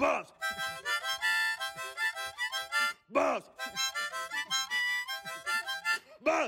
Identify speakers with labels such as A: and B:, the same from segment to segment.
A: Boss. Boss. Boss.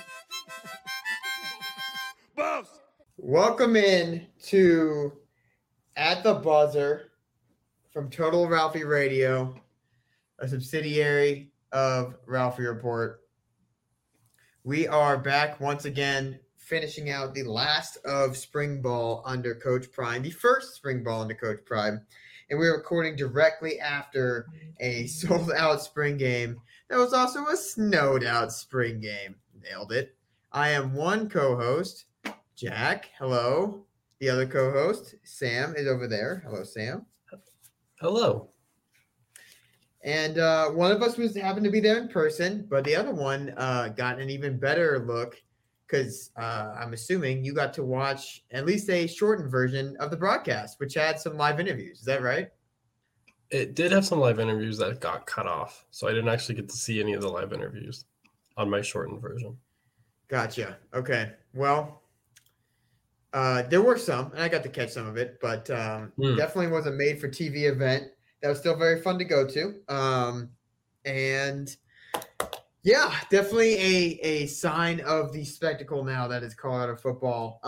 A: Boss.
B: Welcome in to At the Buzzer from Total Ralphie Radio, a subsidiary of Ralphie Report. We are back once again, finishing out the last of spring ball under Coach Prime, the first spring ball under Coach Prime. And we're recording directly after a sold-out spring game that was also a snowed-out spring game. Nailed it. I am one co-host, Jack. Hello. The other co-host, Sam, is over there. Hello, Sam.
C: Hello.
B: And one of us happened to be there in person, but the other one got an even better look because I'm assuming you got to watch at least a shortened version of the broadcast, which had some live interviews. Is that right?
C: It did have some live interviews that got cut off, so I didn't actually get to see any of the live interviews on my shortened version.
B: Gotcha. Okay. Well, there were some, and I got to catch some of it, but definitely was a made-for-TV event that was still very fun to go to. And yeah, definitely a sign of the spectacle now that is Colorado football.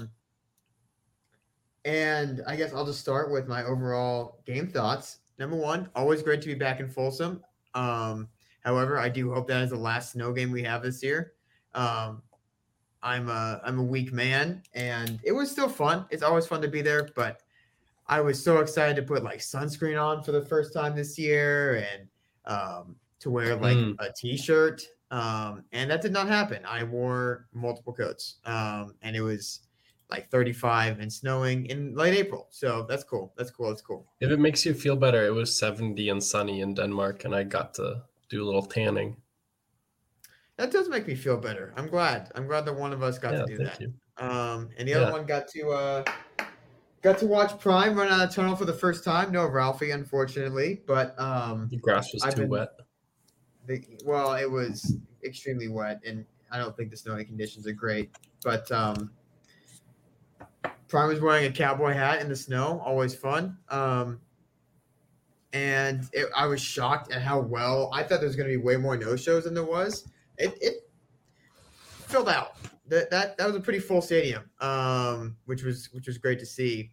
B: And I guess I'll just start with my overall game thoughts. Number one, always great to be back in Folsom. However, I do hope that is the last snow game we have this year. I'm a weak man, and it was still fun. It's always fun to be there, but I was so excited to put like sunscreen on for the first time this year and to wear like a t-shirt. And that did not happen. I wore multiple coats. And it was like 35 and snowing in late April. So that's cool. That's cool.
C: If it makes you feel better, it was 70 and sunny in Denmark, and I got to do a little tanning.
B: That does make me feel better. I'm glad that one of us got to do that.
C: You.
B: And the other one got to watch Prime run out of tunnel for the first time. No Ralphie, unfortunately, but
C: the grass was too wet.
B: Well, it was extremely wet, and I don't think the snowy conditions are great. But Prime was wearing a cowboy hat in the snow, always fun. And I was shocked at how well I thought there was going to be way more no-shows than there was. It filled out. That was a pretty full stadium, which was great to see.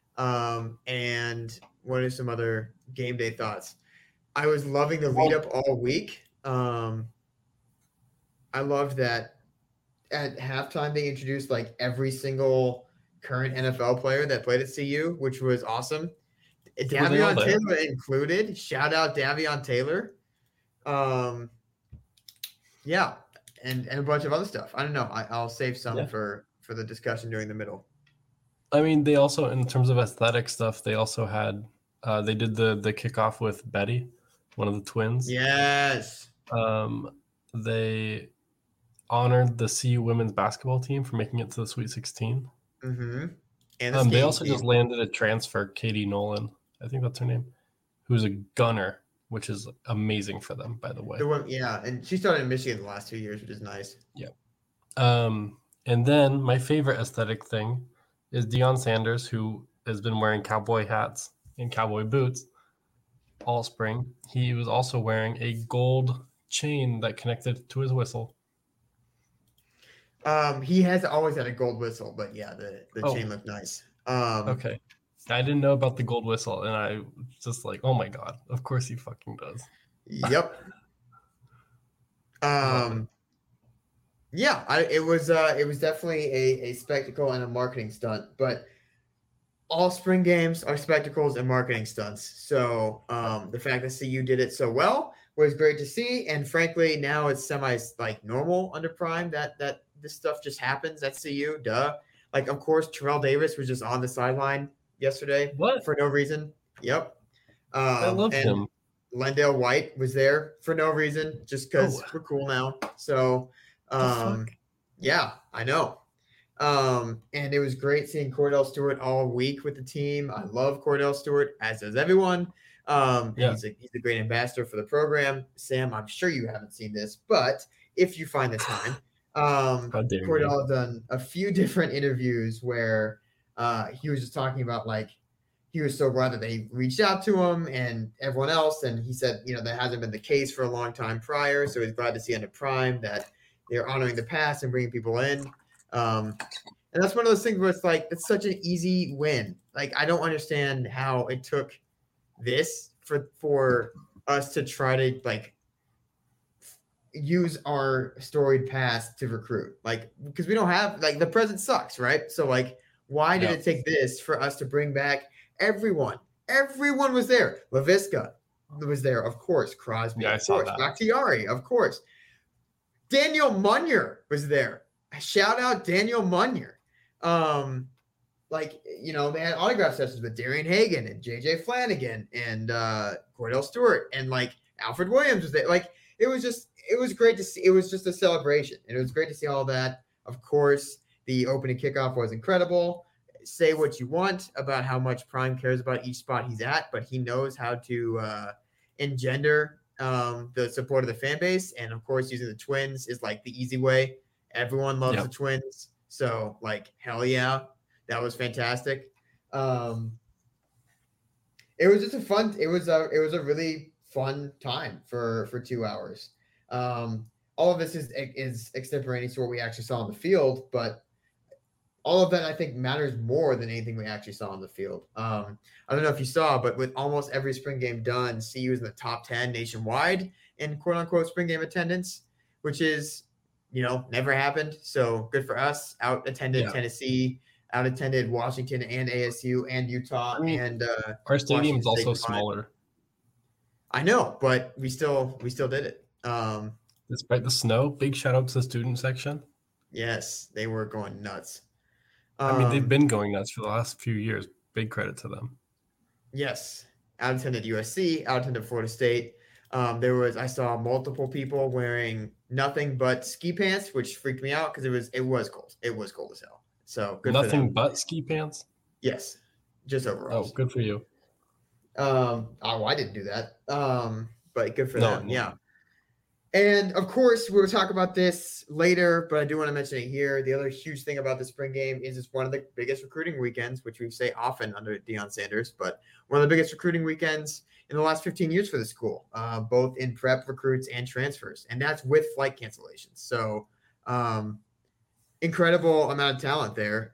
B: And what are some other game day thoughts? I was loving the lead up all week. I loved that at halftime they introduced like every single current NFL player that played at CU, which was awesome. Davion Taylor included. Shout out Davion Taylor. Yeah, and a bunch of other stuff. I don't know. I'll save some for the discussion during the middle.
C: I mean, they also, in terms of aesthetic stuff, they also had they did the kickoff with Betty, one of the twins.
B: Yes.
C: They honored the CU women's basketball team for making it to the Sweet 16.
B: Mm-hmm.
C: And they also just landed a transfer, Katie Nolan, I think that's her name, who's a gunner, which is amazing for them, by the way.
B: Yeah, and she started in Michigan the last 2 years, which is nice.
C: Yeah. And then my favorite aesthetic thing is Deion Sanders, who has been wearing cowboy hats and cowboy boots all spring. He was also wearing a gold chain that connected to his whistle.
B: He has always had a gold whistle, but yeah, the chain looked nice.
C: Okay. I didn't know about the gold whistle, and I was just like, oh my God, of course he fucking does.
B: Yep. Yeah, it was definitely a spectacle and a marketing stunt, but all spring games are spectacles and marketing stunts. So the fact that CU did it so well was great to see, and frankly, now it's semi like normal under Prime that this stuff just happens at CU. Duh. Like, of course, Terrell Davis was just on the sideline yesterday for no reason. Yep.
C: I loved him.
B: Lendale White was there for no reason, just because we're cool now. So, yeah, I know. And it was great seeing Cordell Stewart all week with the team. I love Cordell Stewart, as does everyone. He's a great ambassador for the program. Sam, I'm sure you haven't seen this, but if you find the time, Cordell has done a few different interviews where he was just talking about, like, he was so glad that they reached out to him and everyone else. And he said, that hasn't been the case for a long time prior. So he's glad to see under Prime that they're honoring the past and bringing people in. And that's one of those things where it's like, it's such an easy win. Like, I don't understand how it took this for us to try to like use our storied past to recruit. Like, because we don't have, like, the present sucks, right? So like, why did it take this for us to bring back everyone? Everyone was there. LaVisca was there, of course. Crosby, of course. Bakhtiari, of course. Daniel Munyer was there. Shout out Daniel Munyer. They had autograph sessions with Darian Hagan and JJ Flanagan and Cordell Stewart and like Alfred Williams was there. Like, it was great to see. It was just a celebration. And it was great to see all that. Of course, the opening kickoff was incredible. Say what you want about how much Prime cares about each spot he's at, but he knows how to engender the support of the fan base. And of course, using the Twins is like the easy way. Everyone loves the Twins. So like, hell yeah, that was fantastic. It was just it was a really fun time for 2 hours. All of this is extemporaneous to what we actually saw on the field, but all of that I think matters more than anything we actually saw on the field. I don't know if you saw, but with almost every spring game done, CU is in the top 10 nationwide in quote unquote spring game attendance, which is, never happened. So good for us. Out attended Tennessee, out attended Washington and ASU and Utah. And
C: our stadium's also smaller.
B: I know, but we still did it.
C: Despite the snow, big shout out to the student section.
B: Yes, they were going nuts.
C: They've been going nuts for the last few years. Big credit to them.
B: Yes. Out attended USC, out attended Florida State. I saw multiple people wearing nothing but ski pants, which freaked me out because it was cold. It was cold as hell. So good
C: nothing
B: for them.
C: But ski pants?
B: Yes. Just overalls.
C: Oh, good for you.
B: I didn't do that. But good for them. No. Yeah. And of course, we'll talk about this later, but I do want to mention it here. The other huge thing about the spring game is it's one of the biggest recruiting weekends, which we say often under Deion Sanders, but one of the biggest recruiting weekends in the last 15 years for the school, both in prep recruits and transfers. And that's with flight cancellations. So incredible amount of talent there.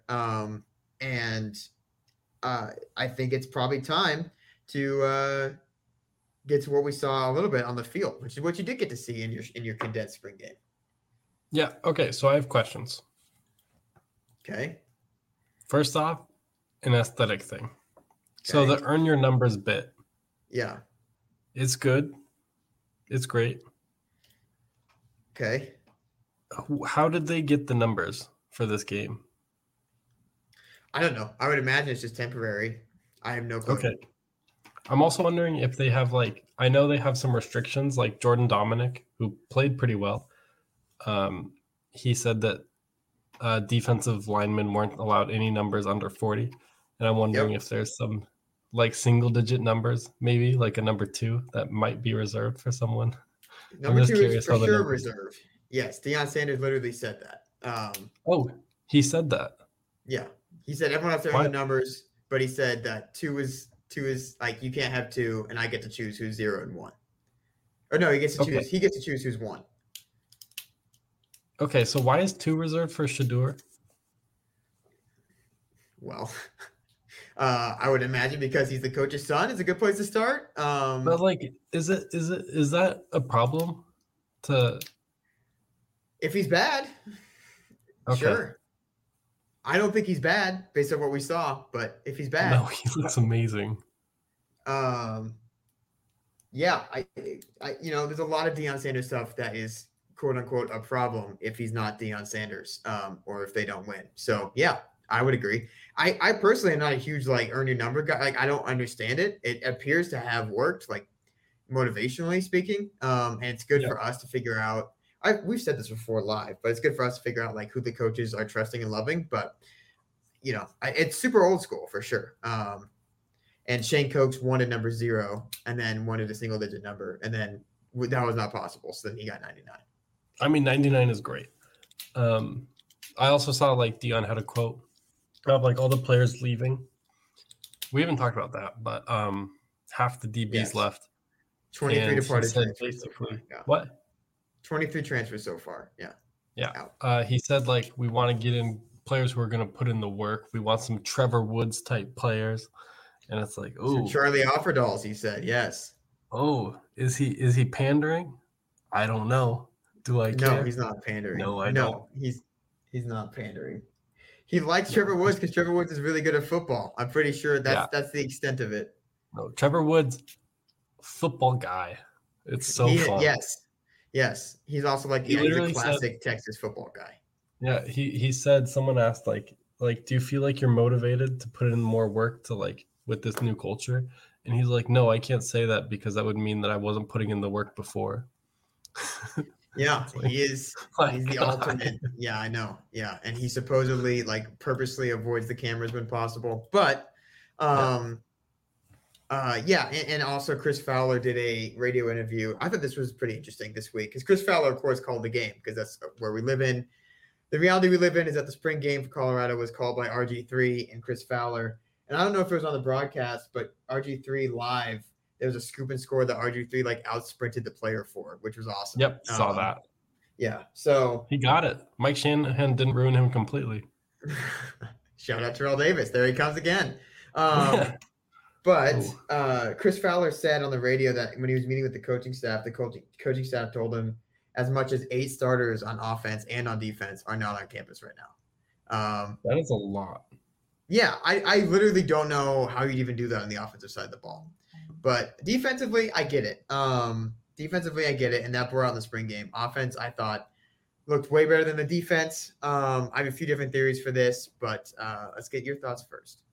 B: And I think it's probably time to get to what we saw a little bit on the field, which is what you did get to see in your condensed spring game.
C: Yeah. Okay. So I have questions.
B: Okay.
C: First off, an aesthetic thing. Okay. So the earn your numbers bit.
B: Yeah.
C: It's good. It's great.
B: Okay.
C: How did they get the numbers for this game?
B: I don't know. I would imagine it's just temporary. I have no clue.
C: Okay. I'm also wondering if they have I know they have some restrictions, like Jordan Dominic, who played pretty well. He said that defensive linemen weren't allowed any numbers under 40. And I'm wondering if there's some single digit numbers, maybe like a number 2 that might be reserved for someone.
B: Number 2 is for sure reserved. Yes. Deion Sanders literally said that.
C: He said that.
B: Yeah. He said everyone has their own numbers, but he said that 2 is like, you can't have 2 and I get to choose who's 0 and 1. Or no, he gets to choose. He gets to choose who's 1.
C: Okay, so why is 2 reserved for Shedeur?
B: Well, I would imagine because he's the coach's son. It's a good place to start.
C: But is that a problem?
B: If he's bad, sure. I don't think he's bad based on what we saw, but if he's bad,
C: no, he looks amazing.
B: Yeah, I there's a lot of Deion Sanders stuff that is quote unquote a problem if he's not Deion Sanders, or if they don't win. So yeah, I would agree. I personally am not a huge earn your number guy. I don't understand it. It appears to have worked motivationally speaking, and it's good for us to figure out. We've said this before live, but it's good for us to figure out who the coaches are trusting and loving. But it's super old school for sure. And Shane Kochs wanted number 0 and then wanted a single digit number, and then that was not possible. So then he got 99.
C: I mean, 99 is great. I also saw Deion had a quote of all the players leaving we haven't talked about that, but half the DBs
B: Yes.
C: left.
B: 23
C: And he
B: departed
C: said
B: transfers so far.
C: basically
B: Yeah.
C: what?
B: 23 transfers so far. Yeah.
C: Yeah. He said like we want to get in players who are going to put in the work. We want some Trevor Woods type players, and it's like,
B: So Charlie Offerdals, he said, yes.
C: Is he pandering? I don't know. Do I care?
B: No, he's not pandering.
C: No, I don't.
B: He's not pandering. He likes Trevor Woods because Trevor Woods is really good at football. I'm pretty sure that's the extent of it.
C: No, Trevor Woods, football guy. It's so fun.
B: Yes. He's also like he's a classic Texas football guy.
C: Yeah, he said, someone asked like do you feel like you're motivated to put in more work to like with this new culture? And he's like, no, I can't say that because that would mean that I wasn't putting in the work before.
B: Yeah, he is. He's the ultimate. Yeah, I know. Yeah, and he supposedly like purposely avoids the cameras when possible. But, and also Chris Fowler did a radio interview. I thought this was pretty interesting this week because Chris Fowler, of course, called the game because that's where we live in. The reality we live in is that the spring game for Colorado was called by RG3 and Chris Fowler. And I don't know if it was on the broadcast, but RG3 live, there was a scoop and score that RG3 like out sprinted the player for, which was awesome.
C: Yep, saw that.
B: Yeah, so
C: he got it. Mike Shanahan didn't ruin him completely.
B: Shout out Terrell Davis. There he comes again. But Chris Fowler said on the radio that when he was meeting with the coaching staff told him as much as 8 starters on offense and on defense are not on campus right now.
C: That is a lot.
B: Yeah, I literally don't know how you'd even do that on the offensive side of the ball. But defensively, I get it. And that brought out the spring game. Offense, I thought, looked way better than the defense. I have a few different theories for this, but let's get your thoughts first.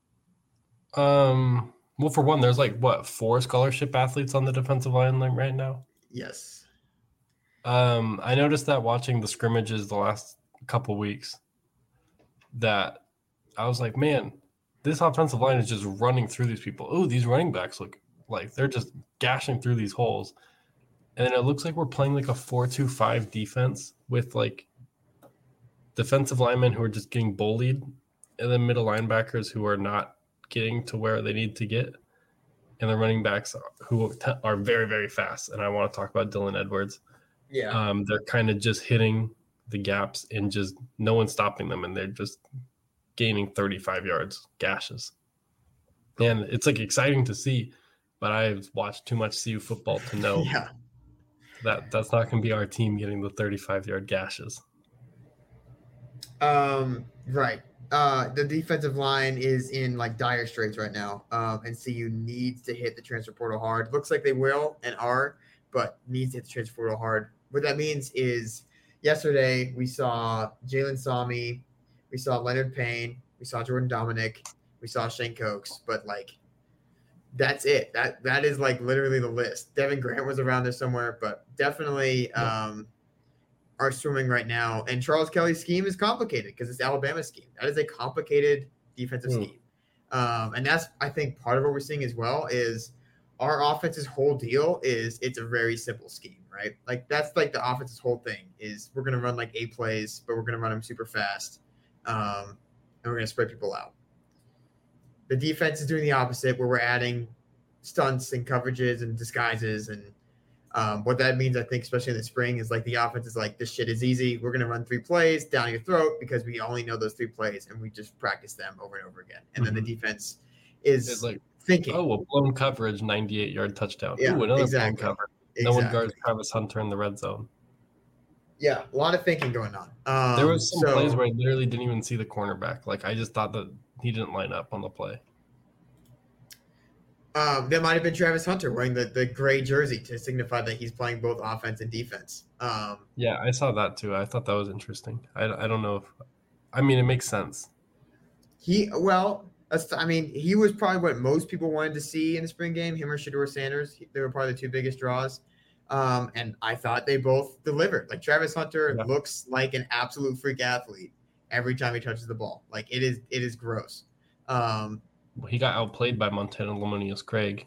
C: Well, for one, there's like 4 scholarship athletes on the defensive line right now?
B: Yes.
C: I noticed that watching the scrimmages the last couple weeks that I was like, man, this offensive line is just running through these people. Oh, these running backs look like they're just gashing through these holes. And then it looks like we're playing like a 4-2-5 defense with like defensive linemen who are just getting bullied and then middle linebackers who are not getting to where they need to get. And the running backs who are very, very fast. And I want to talk about Dylan Edwards.
B: Yeah.
C: They're kind of just hitting the gaps and just no one's stopping them. And they're just gaining 35 yards, gashes. And it's like exciting to see, but I've watched too much CU football to know that's not going to be our team getting the 35-yard gashes.
B: Right. The defensive line is in like dire straits right now. And CU needs to hit the transfer portal hard. Looks like they will and are, but needs to hit the transfer portal hard. What that means is yesterday we saw Jalen Sami, we saw Leonard Payne, we saw Jordan Dominic, we saw Shane Cokes, but like that's it. That is like literally the list. Devin Grant was around there somewhere, but definitely are swimming right now. And Charles Kelly's scheme is complicated because it's Alabama's scheme. That is a complicated defensive scheme. And that's, I think, part of what we're seeing as well is our offense's whole deal is it's a very simple scheme, right? Like that's like the offense's whole thing is we're going to run like 8 plays, but we're going to run them super fast. And we're going to spread people out. The defense is doing the opposite where we're adding stunts and coverages and disguises. And what that means, I think, especially in the spring, is like the offense is like, this shit is easy. We're going to run 3 plays down your throat because we only know those 3 plays and we just practice them over and over again. And then the defense is like thinking,
C: a blown coverage, 98-yard touchdown.
B: Yeah,
C: Ooh, another
B: exactly.
C: blown coverage. No one guards Travis Hunter in the red zone.
B: Yeah, a lot of thinking going on.
C: There was some plays where I literally didn't even see the cornerback. Like I just thought that he didn't line up on the play.
B: That might have been Travis Hunter wearing the gray jersey to signify that he's playing both offense and defense.
C: Yeah, I saw that too. I thought that was interesting. I don't know it makes sense. He
B: was probably what most people wanted to see in the spring game. Him or Shedeur Sanders, they were probably the 2 biggest draws. And I thought they both delivered. Like Travis Hunter looks like an absolute freak athlete every time he touches the ball. Like it is gross.
C: He got outplayed by Montana Lamonius Craig,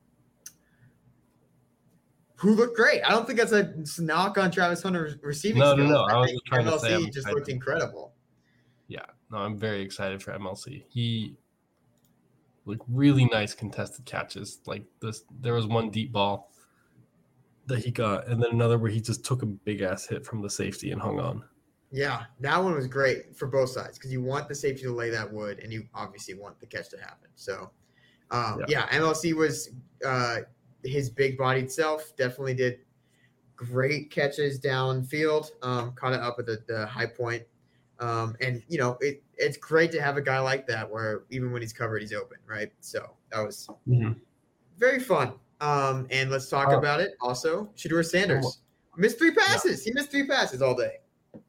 B: who looked great. I don't think that's a knock on Travis Hunter's receiving skills.
C: No. I was just trying to say
B: MLC just looked incredible.
C: Yeah, no, I'm very excited for MLC. like really nice contested catches. Like this, there was one deep ball that he got, and then another where he just took a big ass hit from the safety and hung on.
B: Yeah, that one was great for both sides because you want the safety to lay that wood, and you obviously want the catch to happen. So, MLC was his big-bodied self. Definitely did great catches downfield. Caught it up at the high point. And it's great to have a guy like that where even when he's covered, he's open, right? So that was very fun. And let's talk about it. Also, Shedeur Sanders missed 3 passes. He missed 3 passes all day.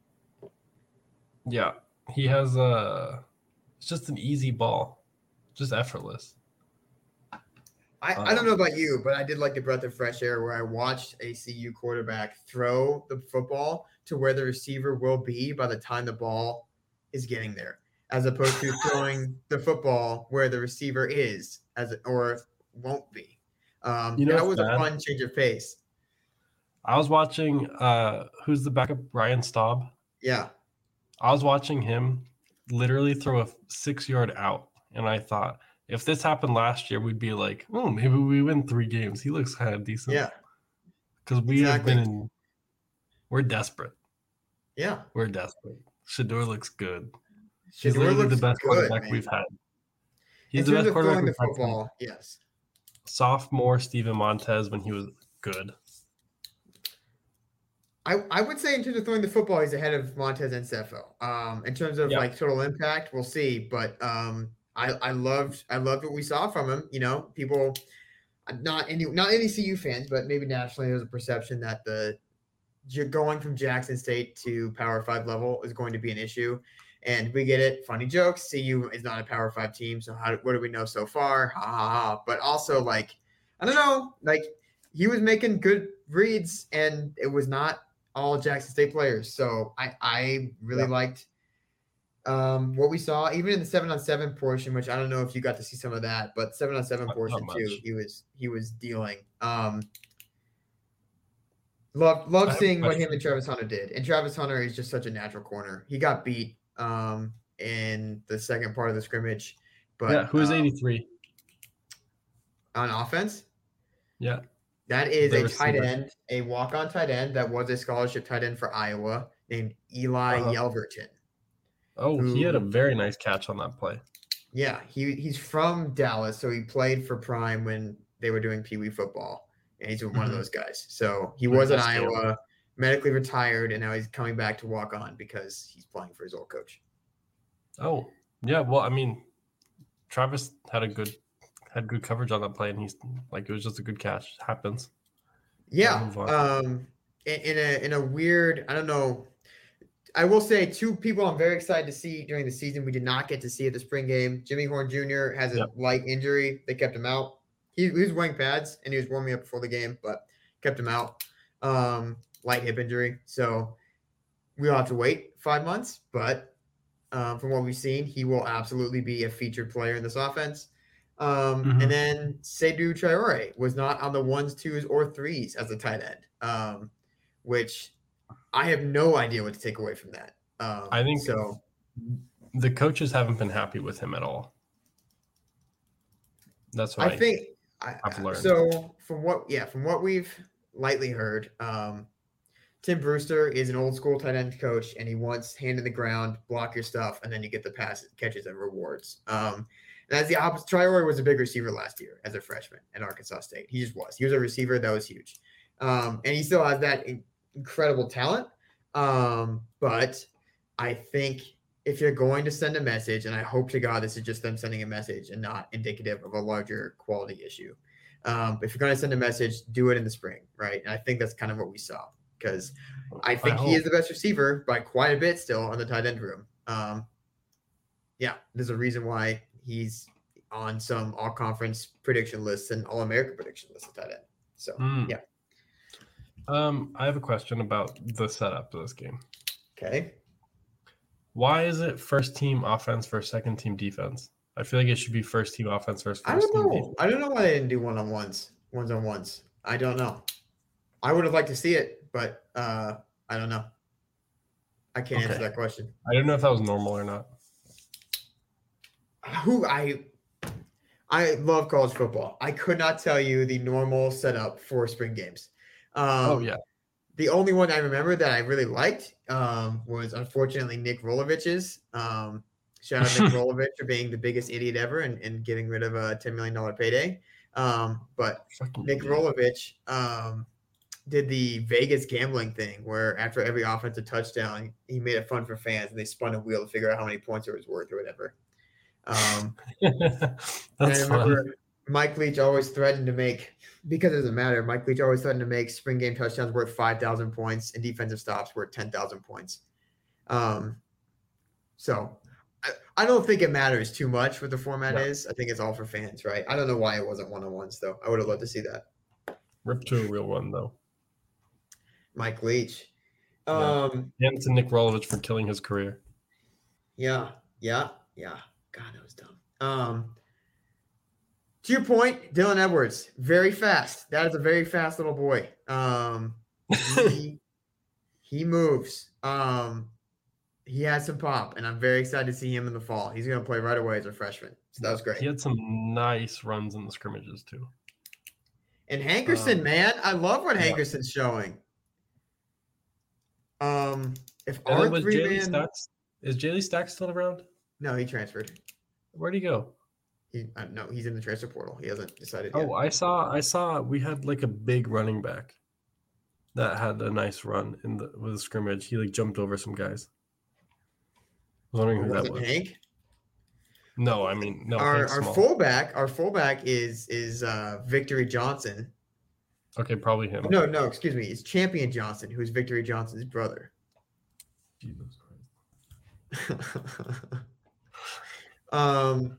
C: Yeah, he has it's just an easy ball, just effortless.
B: I don't know about you, but I did like the breath of fresh air where I watched a CU quarterback throw the football to where the receiver will be by the time the ball is getting there, as opposed to throwing the football where the receiver is or won't be. That was a fun change of pace.
C: I was watching who's the backup, Ryan Staub?
B: Yeah.
C: I was watching him literally throw a 6-yard out, and I thought, if this happened last year, we'd be like, oh, maybe we win 3 games. He looks kind of decent.
B: Yeah.
C: Because we're desperate.
B: Yeah.
C: We're desperate. Shedeur looks good.
B: He's literally
C: the best quarterback we've had. He's the best quarterback we've had.
B: Football, yes.
C: Sophomore Steven Montez when he was good.
B: I would say in terms of throwing the football, he's ahead of Montez and Sefo. In terms of like total impact, we'll see. But I loved what we saw from him. People, not any CU fans, but maybe nationally, there's a perception that going from Jackson State to Power 5 level is going to be an issue, and we get it. Funny jokes. CU is not a Power 5 team, so what do we know so far? Ha ha ha. But also, I don't know, he was making good reads, and it was not all Jackson State players. So I really liked what we saw, even in the 7-on-7 portion, which I don't know if you got to see some of that, but 7-on-7 portion too, he was dealing. Love seeing what him and Travis Hunter did. And Travis Hunter is just such a natural corner. He got beat in the second part of the scrimmage. But
C: who is 83?
B: On offense?
C: Yeah.
B: That is a tight end, a walk-on tight end that was a scholarship tight end for Iowa named Eli Yelverton.
C: Oh, he had a very nice catch on that play.
B: Yeah, he's from Dallas, so he played for Prime when they were doing Pee Wee football, and he's one of those guys. So he was at Iowa, medically retired, and now he's coming back to walk on because he's playing for his old coach.
C: Oh, yeah. Well, I mean, Travis had good coverage on that play, and he's it was just a good catch. It happens.
B: Yeah. In a weird, I don't know. I will say 2 people I'm very excited to see during the season we did not get to see at the spring game. Jimmy Horn Jr. has a light injury. They kept him out. He was wearing pads, and he was warming up before the game, but kept him out. Light hip injury. So we'll have to wait 5 months, but from what we've seen, he will absolutely be a featured player in this offense. And then Seydou Traore was not on the 1s, 2s, or 3s as a tight end, which I have no idea what to take away from that.
C: I think so. The coaches haven't been happy with him at all. That's what I think. I've learned.
B: So from what we've lightly heard, Tim Brewster is an old school tight end coach, and he wants hand in the ground, block your stuff, and then you get the passes, catches, and rewards. And that's the opposite. Traore was a big receiver last year as a freshman at Arkansas State. He just was. He was a receiver that was huge. And he still has that incredible talent. But I think if you're going to send a message, and I hope to God this is just them sending a message and not indicative of a larger quality issue. If you're going to send a message, do it in the spring, right? And I think that's kind of what we saw, because I think he is the best receiver by quite a bit still on the tight end room. There's a reason why he's on some all-conference prediction lists and all-American prediction lists of tight end. So,
C: I have a question about the setup of this game.
B: Okay.
C: Why is it first team offense versus second team defense? I feel like it should be first team offense versus first team defense.
B: I don't know why they didn't do ones on ones. I don't know. I would have liked to see it, but I don't know. I can't answer that question. I
C: don't know if that was normal or not.
B: I love college football. I could not tell you the normal setup for spring games.
C: Oh yeah.
B: The only one I remember that I really liked was unfortunately Nick Rolovich's. Shout out Nick Rolovich for being the biggest idiot ever and getting rid of a $10 million payday. But
C: Fucking
B: Nick
C: idiot.
B: Rolovich did the Vegas gambling thing where after every offensive touchdown, he made it fun for fans and they spun a wheel to figure out how many points it was worth or whatever.
C: That's
B: I remember
C: fun.
B: Mike Leach always threatened to make, because it doesn't matter, Mike Leach always threatened to make spring game touchdowns worth 5,000 points and defensive stops worth 10,000 points. So I don't think it matters too much what the format is. I think it's all for fans, right? I don't know why it wasn't one-on-ones, though. I would have loved to see that.
C: Rip to a real one, though.
B: Mike Leach.
C: And to Nick Rolovich for killing his career.
B: Yeah. God, that was dumb. To your point, Dylan Edwards, very fast. That is a very fast little boy. He moves. He has some pop, and I'm very excited to see him in the fall. He's going to play right away as a freshman. So that was great.
C: He had some nice runs in the scrimmages too.
B: And Hankerson, man, I love what Hankerson's showing. If our three-man
C: is Jaylee Stacks still around?
B: No, he transferred.
C: Where'd he go?
B: No, he's in the transfer portal. He hasn't decided yet.
C: Oh, I saw we had like a big running back that had a nice run with the scrimmage. He like jumped over some guys. I was wondering who that was.
B: Hank?
C: No, I mean no.
B: Our fullback is Victory Johnson.
C: Okay, probably him.
B: No, excuse me. It's Champion Johnson, who's Victory Johnson's brother.
C: Jesus
B: Christ.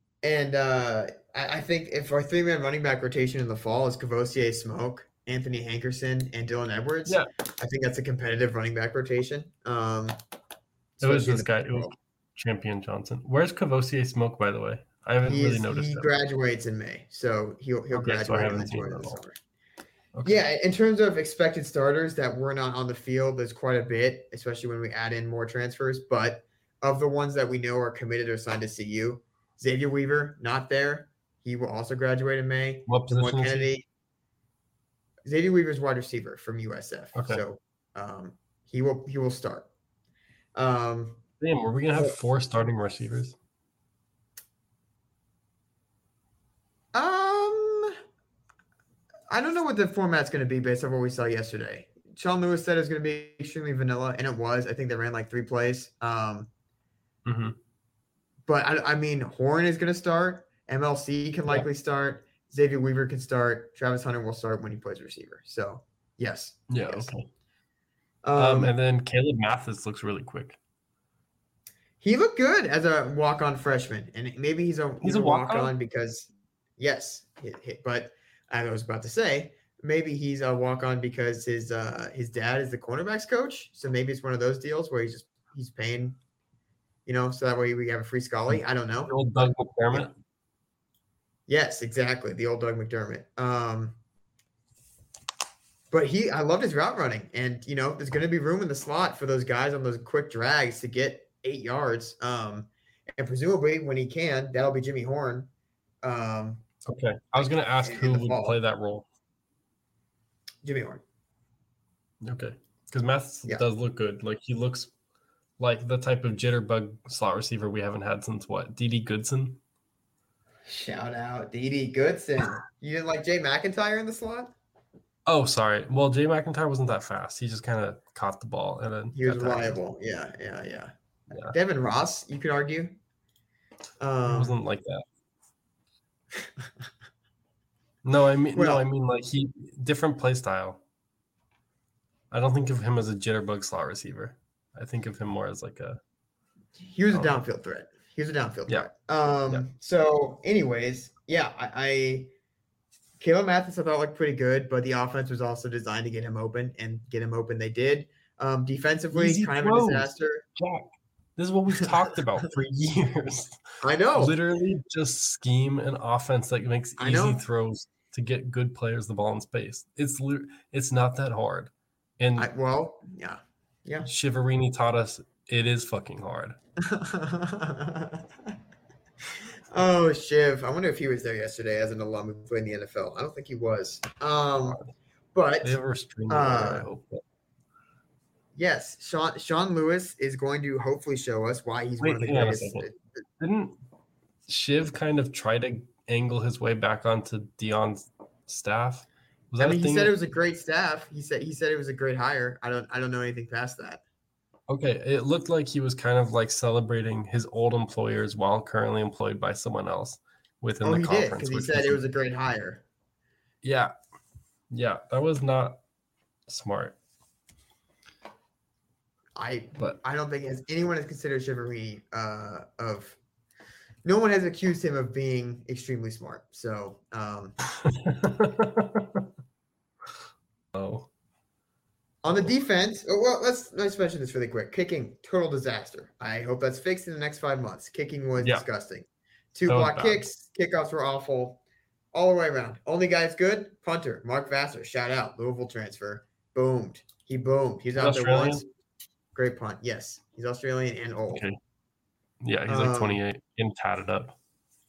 B: I think if our three-man running back rotation in the fall is Cavossier, Smoke, Anthony Hankerson, and Dylan Edwards, I think that's a competitive running back rotation.
C: It was this guy. It was Champion Johnson. Where's Cavossier Smoke, by the way? I haven't really noticed.
B: He graduates in May, so he'll graduate.
C: So I haven't seen him at all.
B: Okay. Yeah, in terms of expected starters that were not on the field, there's quite a bit, especially when we add in more transfers. But of the ones that we know are committed or signed to CU, Xavier Weaver, not there. He will also graduate in May.
C: What position is he?
B: Xavier Weaver's wide receiver from USF.
C: Okay.
B: So he will start.
C: Damn, were we gonna have 4 starting receivers?
B: I don't know what the format's going to be based on what we saw yesterday. Sean Lewis said it was going to be extremely vanilla, and it was. I think they ran like 3 plays. But I mean, Horn is going to start. MLC can likely start. Xavier Weaver can start. Travis Hunter will start when he plays receiver. So, yes.
C: Yeah,
B: yes.
C: okay. And then Caleb Mathis looks really quick.
B: He looked good as a walk-on freshman, and maybe he's a walk-on because, yes, but I was about to say maybe he's a walk-on because his dad is the cornerbacks coach, so maybe it's one of those deals where he's paying, so that way we have a free Scully. I don't know.
C: The old Doug McDermott.
B: Yes, exactly, the old Doug McDermott. But I loved his route running, and there's going to be room in the slot for those guys on those quick drags to get 8 yards. And presumably when he can, that'll be Jimmy Horn.
C: Okay. I was going to ask who would play that role.
B: Jimmy Horn.
C: Okay. Because Mathis does look good. Like, he looks like the type of jitterbug slot receiver we haven't had since what? D.D. Goodson?
B: Shout out D.D. Goodson. You didn't like Jay McIntyre in the slot?
C: Oh, sorry. Well, Jay McIntyre wasn't that fast. He just kind of caught the ball and then
B: he was reliable. Yeah. Devin Ross, you could argue.
C: It wasn't like that. No, I mean like he different play style. I don't think of him as a jitterbug slot receiver. I think of him more as like a.
B: He was a downfield threat. Threat. So, anyways, I Caleb Mathis I thought looked pretty good, but the offense was also designed to get him open, and get him open they did. Defensively,
C: easy
B: kind
C: throws.
B: of a disaster.
C: Jack, this is what we've talked about for years.
B: I know.
C: Literally just scheme an offense that makes easy throws to get good players the ball in space. It's not that hard. And
B: yeah.
C: Shiverini taught us it is fucking hard.
B: Oh, Shiv. I wonder if he was there yesterday as an alum who played in the NFL. I don't think he was. But
C: They have a restraining order, I hope.
B: yes, Sean Lewis is going to hopefully show us why he's one of the
C: hang on a
B: greatest.
C: second. Didn't Shiv kind of try to angle his way back onto Deion's staff? Was that
B: he said it was a great staff. He said it was a great hire. I don't know anything past that.
C: Okay, it looked like he was kind of like celebrating his old employers while currently employed by someone else within the conference.
B: Because he said it was a great hire.
C: Yeah, that was not smart.
B: I don't think anyone has considered Shivery no one has accused him of being extremely smart. So
C: oh.
B: On the defense, let's mention this really quick. Kicking, total disaster. I hope that's fixed in the next 5 months. Kicking was disgusting. 2 block kicks, kickoffs were awful, all the way around. Only guy that's good, punter, Mark Vassar. Shout out, Louisville transfer. Boomed. He boomed. He's out there once. Great punt. Yes, he's Australian and old.
C: Okay. Yeah, he's like 28 and tatted up.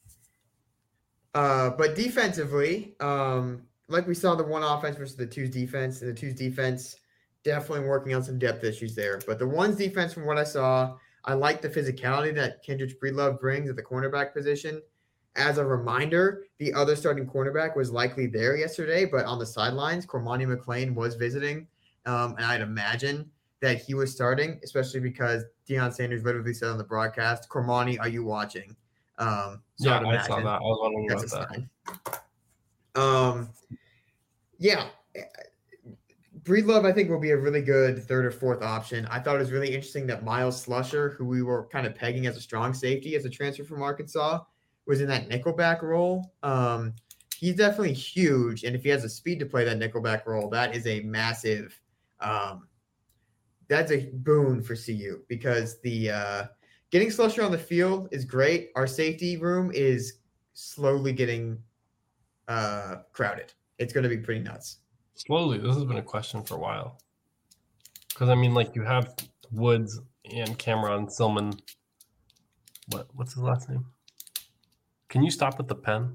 B: But defensively, like we saw the one offense versus the two's defense, and the two's defense definitely working on some depth issues there. But the one's defense, from what I saw, I like the physicality that Kendrick Breedlove brings at the cornerback position. As a reminder, the other starting cornerback was likely there yesterday, but on the sidelines, Cormani McClain was visiting, and I'd imagine that he was starting, especially because Deion Sanders literally said on the broadcast, "Cormani, are you watching?"
C: I saw that. I was wondering about
B: that. Yeah. Breedlove, I think, will be a really good third or fourth option. I thought it was really interesting that Miles Slusher, who we were kind of pegging as a strong safety as a transfer from Arkansas, was in that nickelback role. He's definitely huge, and if he has the speed to play that nickelback role, that is a massive that's a boon for CU, because the getting Slusher on the field is great. Our safety room is slowly getting crowded. It's going to be pretty nuts.
C: Slowly. This has been a question for a while. Because, I mean, like, you have Woods and Cameron Silman. What's his last name? Can you stop with the pen?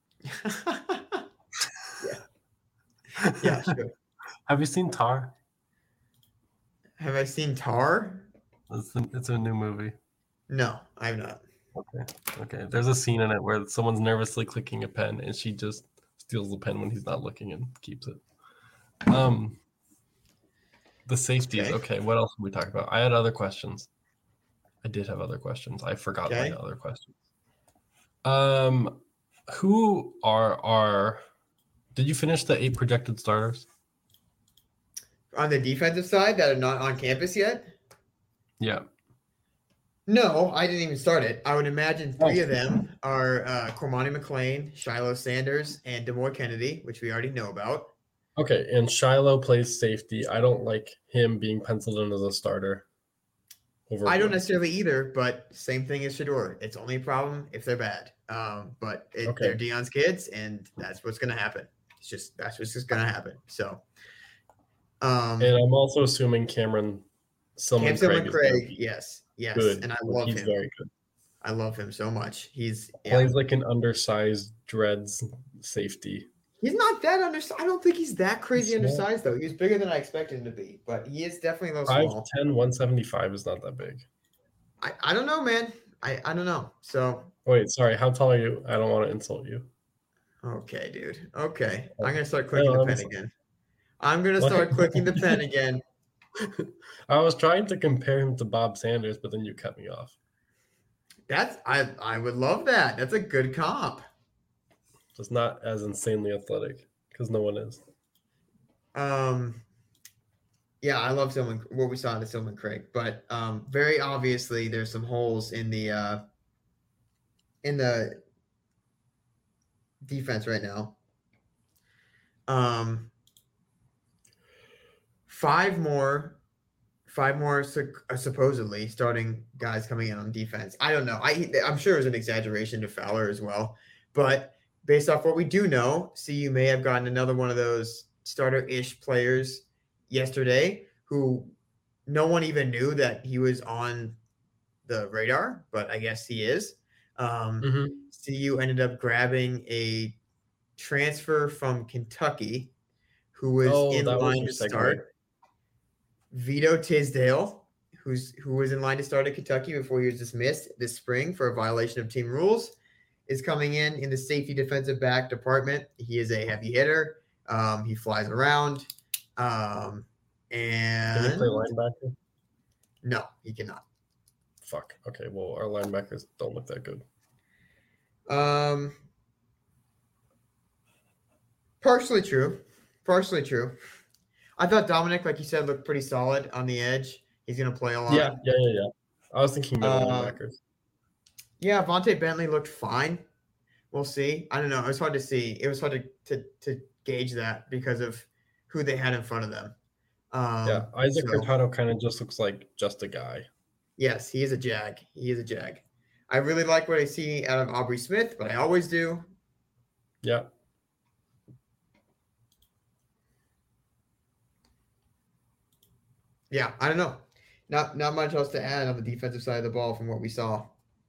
B: Yeah, sure.
C: Have you seen Tar?
B: Have I seen Tar?
C: It's a new movie.
B: No, I have not.
C: Okay. There's a scene in it where someone's nervously clicking a pen, and she just steals the pen when he's not looking and keeps it. The safeties. Okay, what else did we talk about? I had other questions. I did have other questions. I forgot my other questions. Who are did you finish the 8 projected starters?
B: On the defensive side that are not on campus yet?
C: Yeah.
B: No, I didn't even start it. I would imagine 3 of them are Cormani McClain, Shiloh Sanders, and DeMoore Kennedy, which we already know about.
C: Okay, and Shiloh plays safety. I don't like him being penciled in as a starter.
B: I don't necessarily either, but same thing as Shedeur. It's only a problem if they're bad. But they're Deion's kids, and that's what's going to happen. That's what's just going to happen. So,
C: and I'm also assuming Cameron
B: Craig, yes,
C: good.
B: And I love him.
C: He's very good.
B: I love him so much. He's
C: plays like an undersized dreads safety.
B: He's not that undersized. I don't think he's that crazy undersized, though. He's bigger than I expected him to be, but he is definitely a little small.
C: 5'10", 175 is not that big.
B: I don't know, man. I don't know. So
C: wait, sorry. How tall are you? I don't want to insult you.
B: Okay, dude. Okay. I'm going to start clicking the pen again. I'm going to start clicking the pen again.
C: I was trying to compare him to Bob Sanders, but then you cut me off.
B: I would love that. That's a good comp.
C: Just not as insanely athletic, because no one is.
B: Yeah, I love what we saw in Silman Craig, but very obviously there's some holes in the defense right now. 5 more supposedly starting guys coming in on defense. I don't know. I'm sure it was an exaggeration to Fowler as well, but based off what we do know, CU may have gotten another one of those starter-ish players yesterday who no one even knew that he was on the radar, but I guess he is. CU ended up grabbing a transfer from Kentucky who was in
C: that was
B: line
C: your
B: to
C: segue.
B: start. Vito Tisdale, who was in line to start at Kentucky before he was dismissed this spring for a violation of team rules, is coming in the safety defensive back department. He is a heavy hitter. He flies around. And
C: Can he play linebacker?
B: No, he cannot.
C: Fuck. Okay, well, our linebackers don't look that good.
B: Partially true. I thought Dominic, like you said, looked pretty solid on the edge. He's going to play a lot.
C: Yeah. I was thinking middle linebackers.
B: Yeah, Vontae Bentley looked fine. We'll see. I don't know. It was hard to see. It was hard to gauge that because of who they had in front of them.
C: Isaac Hurtado kind of just looks like just a guy.
B: Yes, he is a jag. I really like what I see out of Aubrey Smith, but I always do.
C: Yeah.
B: Yeah, I don't know. Not much else to add on the defensive side of the ball from what we saw.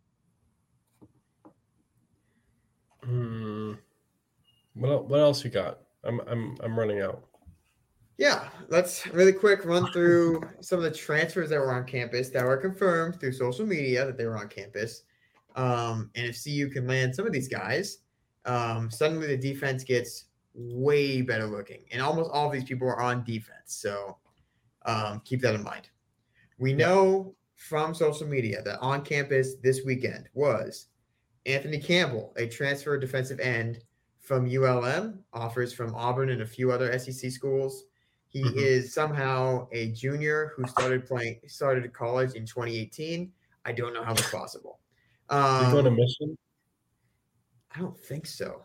C: What else you got? I'm running out.
B: Yeah, let's really quick run through some of the transfers that were on campus that were confirmed through social media that they were on campus. And if CU can land some of these guys, suddenly the defense gets way better looking. And almost all of these people are on defense. So keep that in mind. We know from social media that on campus this weekend was Anthony Campbell, a transfer defensive end from ULM, offers from Auburn and a few other SEC schools. He is somehow a junior who started college in 2018. I don't know how that's possible.
C: Did he go on a mission?
B: I don't think so.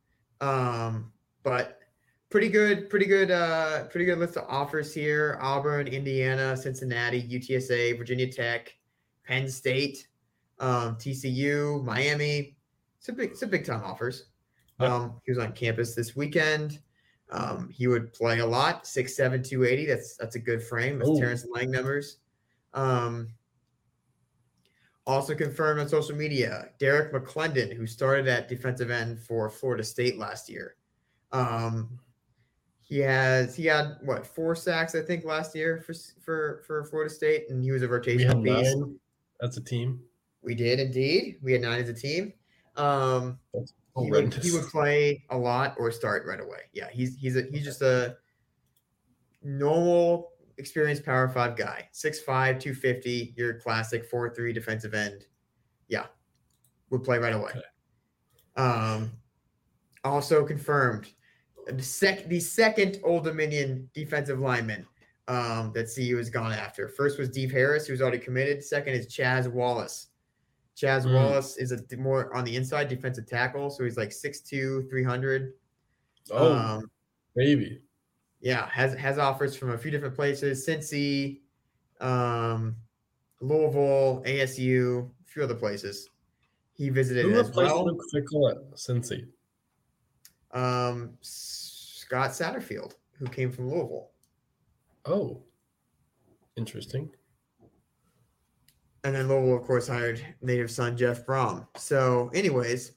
B: But pretty good list of offers here. Auburn, Indiana, Cincinnati, UTSA, Virginia Tech, Penn State, TCU, Miami. Some big time offers.
C: Yeah.
B: He was on campus this weekend. He would play a lot, 6'7", 280. That's a good frame. That's Terrence Lang numbers. Also confirmed on social media, Derek McClendon, who started at defensive end for Florida State last year. He had 4 sacks, I think, last year for Florida State, and he was a rotational piece.
C: 9 as a team.
B: We did indeed. We had 9 as a team. He would play a lot or start right away. Yeah, he's just a normal, experienced Power 5 guy. 6'5", 250, your classic 4-3 defensive end. Yeah, would play right away. Okay. Also confirmed, the second Old Dominion defensive lineman that CU has gone after. First was Dave Harris, who's already committed. Second is Chaz Wallace. Chaz Wallace is a more on the inside defensive tackle, so he's like 6'2", 300.
C: Maybe.
B: Yeah, has offers from a few different places: Cincy, Louisville, ASU, a few other places. He visited as well.
C: Luke Fickell at Cincy?
B: Scott Satterfield, who came from Louisville.
C: Oh, interesting.
B: And then Louisville, of course, hired native son Jeff Brom. So, anyways,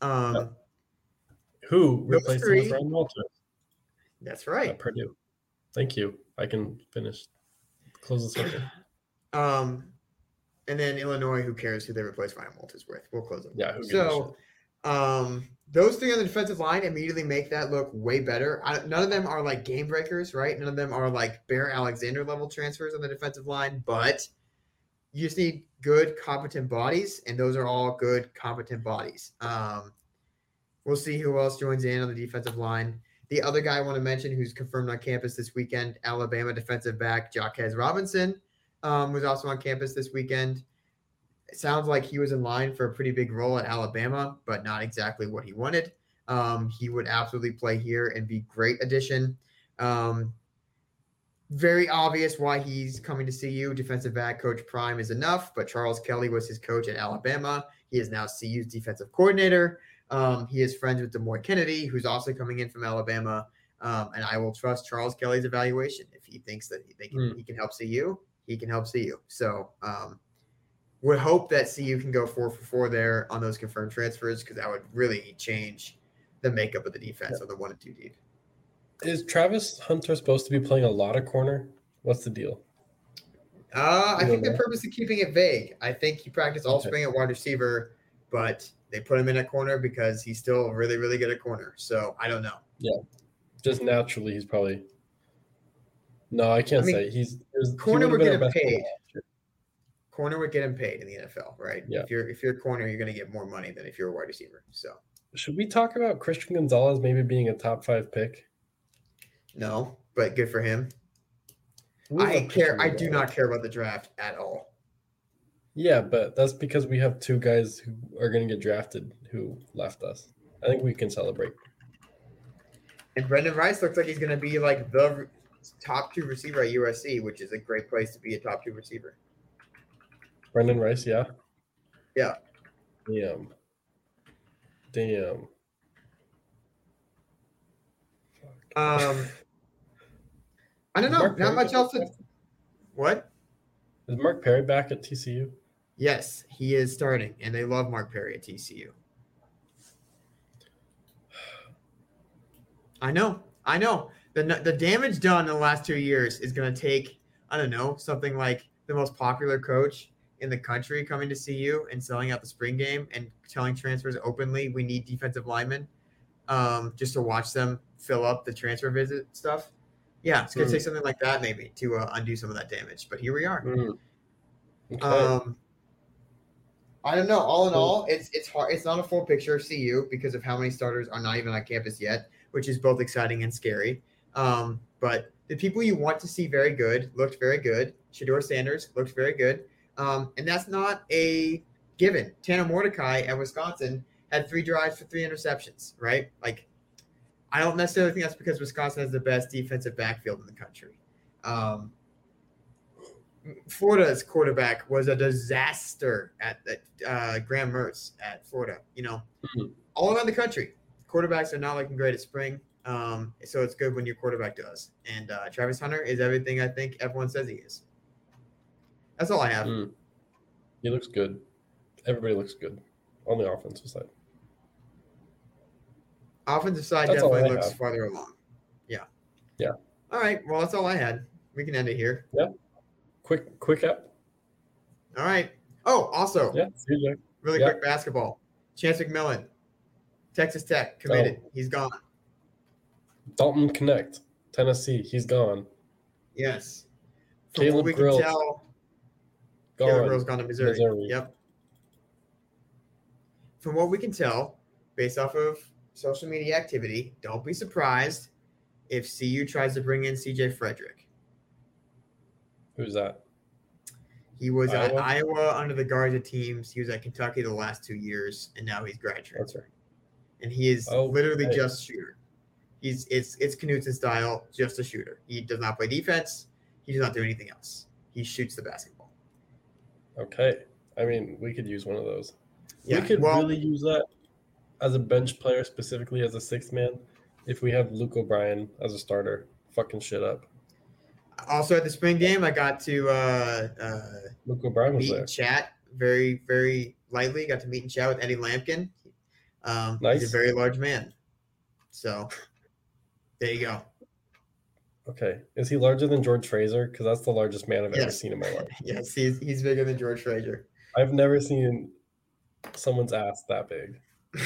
C: who replaced him with Ryan Walters?
B: That's right.
C: At Purdue. Thank you. I can close the circle.
B: And then Illinois, who cares who they replaced Ryan Walters with? We'll close it.
C: Yeah.
B: So, those 3 on the defensive line immediately make that look way better. None of them are like game breakers, right? None of them are like Bear Alexander level transfers on the defensive line, but you just need good, competent bodies, and those are all good, competent bodies. We'll see who else joins in on the defensive line. The other guy I want to mention who's confirmed on campus this weekend, Alabama defensive back Jaquez Robinson, was also on campus this weekend. It sounds like he was in line for a pretty big role at Alabama, but not exactly what he wanted. He would absolutely play here and be great addition. Very obvious why he's coming to CU. Defensive back Coach Prime is enough, but Charles Kelly was his coach at Alabama. He is now CU's defensive coordinator. He is friends with DeMoy Kennedy, who's also coming in from Alabama. And I will trust Charles Kelly's evaluation. If he thinks that he can help CU, he can help CU. So would hope that CU can go 4-for-4 there on those confirmed transfers because that would really change the makeup of the defense on the 1 and 2 deep.
C: Is Travis Hunter supposed to be playing a lot of corner? What's the deal?
B: I think they're purposely keeping it vague. I think he practiced all
C: Okay.
B: spring at wide receiver, but they put him in at corner because he's still really, really good at corner. So I don't know.
C: Just naturally, he's probably. No, I can't say
B: corner would get him paid.
C: player.
B: Corner would get him paid in the NFL, right?
C: Yeah.
B: If you're a corner, you're going to get more money than if you're a wide receiver. So
C: Should we talk about Christian Gonzalez maybe being a top 5 pick?
B: no, but good for him.
C: We love
B: I
C: Christian
B: do
C: Gonzalez.
B: not care about the draft at all.
C: Yeah, but that's because we have 2 guys who are going to get drafted who left us. I think we can celebrate.
B: And Brendan Rice looks like he's going to be like the top 2 receiver at USC, which is a great place to be a top 2 receiver.
C: Brendan Rice, yeah?
B: Yeah.
C: Damn.
B: I don't know.
C: Mark
B: Not
C: Perry
B: much else. What?
C: Is Mark Perry back at TCU?
B: Yes, he is starting, and they love Mark Perry at TCU. I know. The damage done in the last 2 years is going to take, I don't know, something like the most popular coach in the country coming to CU and selling out the spring game and telling transfers openly, we need defensive linemen, just to watch them fill up the transfer visit stuff. Yeah, it's going to take something like that maybe to undo some of that damage. But here we are.
C: Okay.
B: I don't know. All in all, it's hard. It's not a full picture of CU because of how many starters are not even on campus yet, which is both exciting and scary. But the people you want to see very good looked very good. Shedeur Sanders looked very good. And that's not a given. Tanner Mordecai at Wisconsin had 3 drives for 3 interceptions, right? Like, I don't necessarily think that's because Wisconsin has the best defensive backfield in the country. Florida's quarterback was a disaster at Graham Mertz at Florida. All around the country, quarterbacks are not looking great at spring. So it's good when your quarterback does. And Travis Hunter is everything I think everyone says he is. That's all I have.
C: He looks good. Everybody looks good on the offensive side.
B: Offensive side
C: That's all
B: definitely
C: I
B: looks
C: have.
B: farther along. Yeah.
C: Yeah.
B: All right. Well, that's all I had. We can end it here.
C: Yeah. Quick up.
B: All right. Oh, also,
C: Yeah. See you, Jack.
B: really
C: Yeah.
B: quick basketball. Chance McMillan, Texas Tech, committed.
C: Oh.
B: He's gone.
C: Dalton Connect, Tennessee. He's gone.
B: Yes. From what
C: Caleb
B: we
C: Grills,
B: can tell, Caleb Grills
C: Gone.
B: gone to Missouri.
C: Missouri.
B: Yep. From what we can tell, based off of social media activity, don't be surprised if CU tries to bring in CJ Frederick.
C: Who's that?
B: He was at
C: Iowa?
B: Iowa under the Garza teams. He was at Kentucky the last 2 years, and now he's grad transfer. And he is literally
C: Okay.
B: just a shooter. It's Knutson style, just a shooter. He does not play defense. He does not do anything else. He shoots the basketball.
C: Okay. I mean, we could use one of those.
B: Yeah,
C: We could
B: well-
C: really use that as a bench player, specifically as a 6th man, if we have Luke O'Brien as a starter. Fucking shit up.
B: Also at the spring game, I got to
C: Luke O'Brien was
B: meet
C: there.
B: and chat very, very lightly. Got to meet and chat with Eddie Lampkin.
C: Nice.
B: He's a very large man. So there you go.
C: Okay. Is he larger than George Fraser? Because that's the largest man I've ever
B: Yes.
C: seen in my life.
B: Yes, he's bigger than George Frazier.
C: I've never seen someone's ass that big.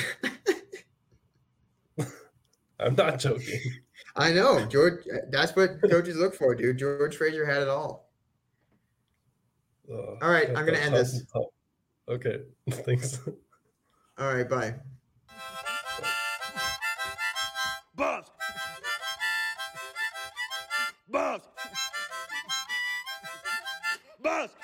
C: I'm not joking.
B: I know, George. That's what coaches look for, dude. George Frazier had it all.
C: All
B: right, I'm gonna end this.
C: Okay. Thanks.
B: All right, bye.
A: Boss. Boss. Boss.